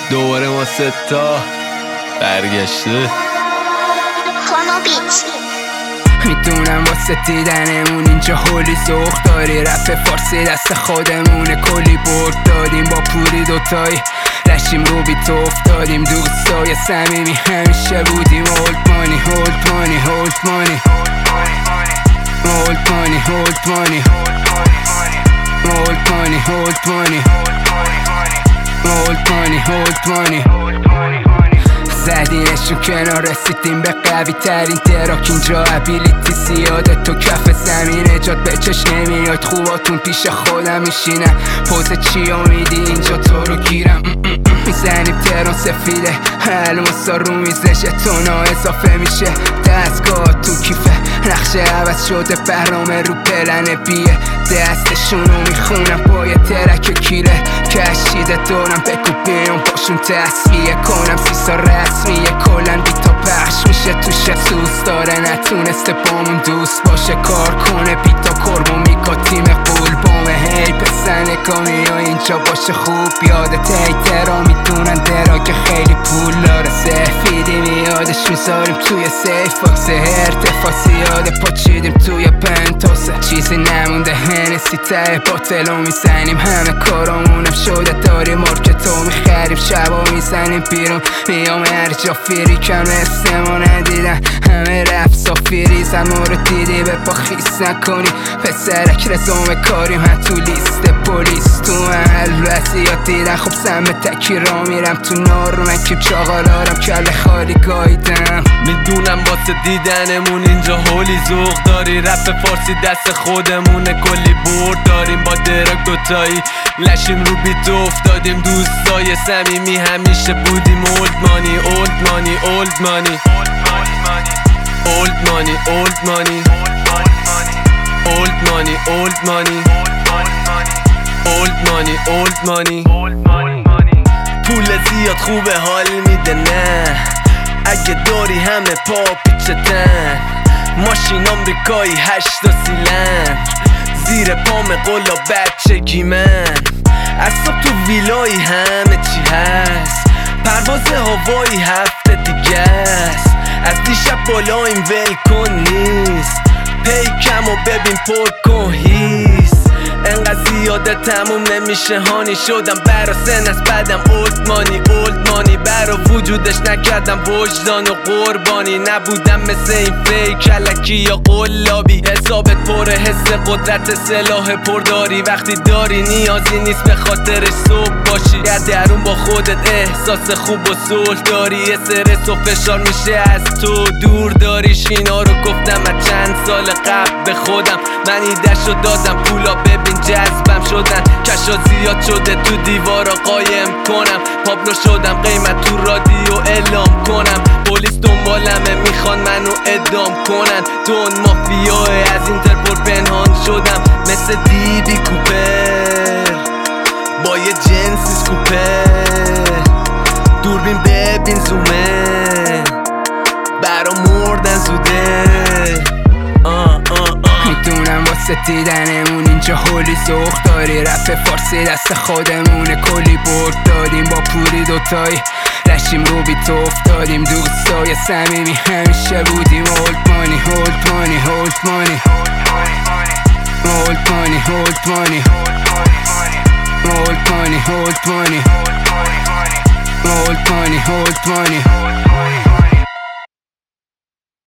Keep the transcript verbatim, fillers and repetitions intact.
دوباره ما ستا برگشته. خانو بیچ میدونم واسه دیدنمون اینجا هولی ذوق داری. رپ فارسی دست خودمونه، کلی برد داریم با پوری دوتایی. رشیم رو بی تو افتادیم، دوستای صمیمی همیشه بودیم. اولد مانی هولد مانی هولد مانی اولد مانی هولد مانی اولد مانی هولد مانی اولد مانی هولد مانی زدینشون کنار رسیدیم به قوی ترین تراک. اینجا ابیلیتی زیاده تو کف زمین، اجاد به چش نمیاد. خوباتون پیش خودم میشینم، پوز چی میدی اینجا تو رو گیرم. میزنیم تران سفیده، الماسا رو میزشه، تونا اضافه میشه. دستگاه تو کیفه، نقشه عوض شده، برنامه رو پلن بیه. دستشونو میخونم با یه ترک کیره. کشیده دارم بگو بیام باشون تصفیه کنم. سیسا رسمیه کلن بیتا پخش میشه توشه. سوز داره نتونسته بامون دوست باشه، کار کنه بیتا کربو میکا تیم قول بامه. هی پسنه کامی یا اینجا باشه خوب یادت. هیترا میدونن درا که خیلی پول داره. سفیدی میادش میذاریم توی سیف باکس. ارتفاع زیاده پاچیدیم توی پنتاسه. چیزی نمونده هنسی ته باتلو میزنیم. همه کارامونم شده داریم مارکتو میخریم. شبا میزنیم بیرون میام هر جا فیری کم استما ندیدن. همه رفت سافیری زن مورد دیدی به پا خیس نکنی. پسرک رزومه کاریم هم تو لیست پلیس. تو محل وضعیات دیدن خب سمه تکی را میرم تو نار. من کیپ چاقالارم کل خالی گایدم. میدونم واسه دیدنمون اینجا هولی ذوق داری. رپ فارسی دست خودمونه، کلی برد داریم با درک دوتایی. لشیم رو بیت افتادیم، دوستای صمیمی همیشه بودیم. اولد مانی اولد مانی اولد مانی اولد مانی اولد مانی اولد مانی اولد مانی اولد مانی اولد مانی. پول زیاد خوبه حال میده نه، اگه داری همه پا پیچتن. ماشین آمریکایی هشتا سیلندر، زیر پام قلا بچگی من. اصاب تو ویلایی همه چی هست، پرواز هوایی هفته دیگه است. از دیشب بالایم ول کن نیست، پیکم و ببین پر کن هیست. انقدر زیاده تموم نمیشه هانی. شدم برا سن از بدم اولد مانی اولد مانی. برا وجودش نکردم وجدان و قربانی. نبودم مثل این فیک کلکی یا قلابی. حسابت پر حس قدرت سلاح پرداری. وقتی داری نیازی نیست به خاطرش صبح باشی. یه درون با خودت احساس خوب و صلح داری. یه استرس و فشار میشه از تو دور داریش. اینا رو گفتم از چند سال قبل به خودم. من ایده‌شو دادم پولا ببین جذبم شدن. کشا زیاد شده تو دیوارا قایم کنم. پابلو شدم قیمت تو رادیو اعلام کنم. پلیس دنبالمه میخوان منو اعدام کنن. دون مافیاه از اینترپول پنهان شدم مثل دیبی کوپر با یه جنسی سکوپر. دوربین ببین زومه برا مردن زوده. آه آه آه. میدونم واسه دیدنمون اینجا هولی ذوق داری. رپ فارسی دست خودمونه، کلی برد داریم با پوری دوتایی. رشیم رو بی تو افتادیم، دوستای صمیمی همیشه بودیم. اولد مانی هولد مانی هولد مانی اولد مانی هولد مانی اولد مانی هولد مانی اولد مانی هولد مانی